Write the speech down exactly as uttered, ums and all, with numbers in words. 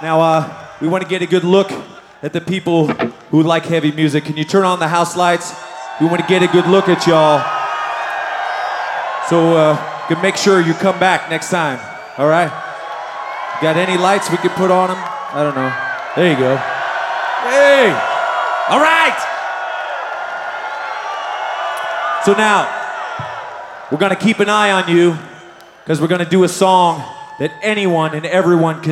Now, uh, we want to get a good look at the people who like heavy music. Can you turn on the house lights? We want to get a good look at y'all. So, uh, can make sure you come back next time. All right? Got any lights we can put on them? I don't know. There you go. Hey! All right! So now, we're gonna keep an eye on you because we're gonna do a song that anyone and everyone can